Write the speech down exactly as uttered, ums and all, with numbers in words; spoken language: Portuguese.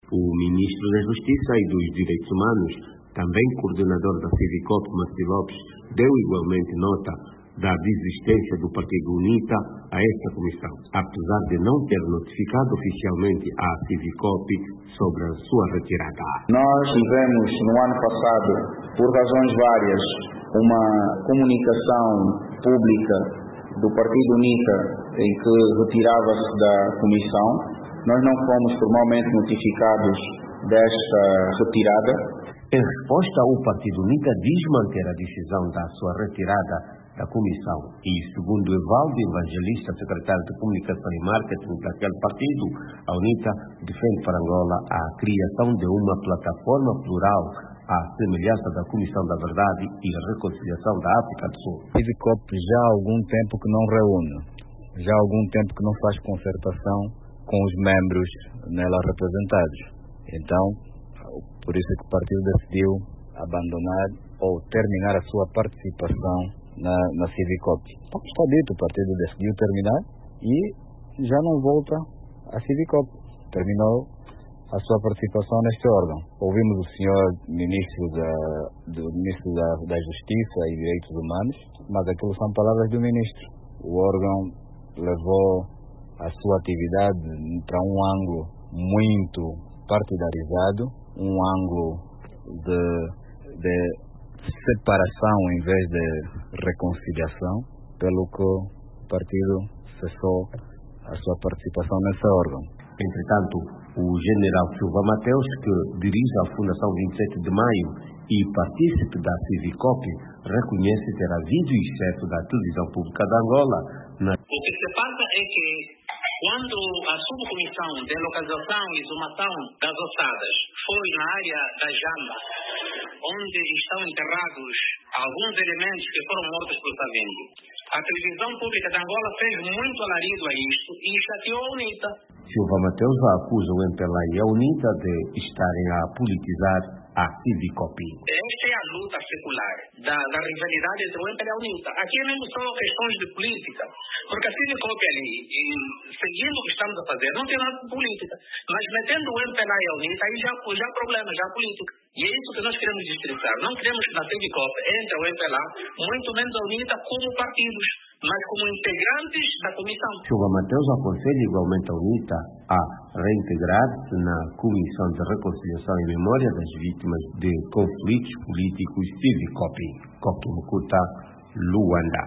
O ministro da Justiça e dos Direitos Humanos, também coordenador da Civicop, Marci Lopes, deu igualmente nota da desistência do Partido UNITA a esta comissão, apesar de não ter notificado oficialmente a Civicop sobre a sua retirada. Nós tivemos no ano passado, por razões várias, uma comunicação pública do Partido UNITA em que retirava-se da comissão. Nós não fomos formalmente notificados desta retirada. Em resposta, o Partido UNITA diz manter a decisão da sua retirada da comissão e, segundo Evaldo Evangelista, secretário de Comunicação e Marketing daquele partido, a UNITA defende para Angola a criação de uma plataforma plural à semelhança da Comissão da Verdade e Reconciliação da África do Sul. A Civicop já há algum tempo que não reúne, já há algum tempo que não faz concertação com os membros nela representados. Então, por isso é que o partido decidiu abandonar ou terminar a sua participação na, na Civicop. Então, está dito, o partido decidiu terminar e já não volta à Civicop. Terminou a sua participação neste órgão. Ouvimos o senhor ministro da, do ministro da, da Justiça e Direitos Humanos, mas aquilo são palavras do ministro. O órgão levou a sua atividade para um ângulo muito partidarizado, um ângulo de, de separação em vez de reconciliação, pelo que o partido cessou a sua participação nesse órgão. Entretanto, o general Silva Mateus, que dirige a Fundação vinte e sete de Maio e partícipe da Civicop, reconhece ter havido excesso da televisão pública de Angola. Na... O que se passa é que quando a subcomissão de localização e exumação das ossadas foi na área da Jamba, onde estão enterrados alguns elementos que foram mortos por Savimbi, a televisão pública de Angola fez muito alarido a isto e chateou a UNITA. Silva Mateus acusa o M P L A e a UNITA de estarem a politizar a Civicop. Esta é a luta secular da, da rivalidade entre o M P L A e a UNITA. Aqui é mesmo só questões de política, porque a Civicop ali, seguindo o que estamos a fazer, não tem nada de política, mas metendo o M P L A e a UNITA, aí já, já há problema, já há política. E é isso que nós queremos distritar. Não queremos que na Civicop entre o M P L A, muito menos a UNITA, como partidos, mas como integrantes da comissão. Silva Mateus aconselha igualmente a UNITA a reintegrar-se na Comissão de Reconciliação e Memória das Vítimas de Conflitos Políticos Civicop. Koki Mukuta, Luanda.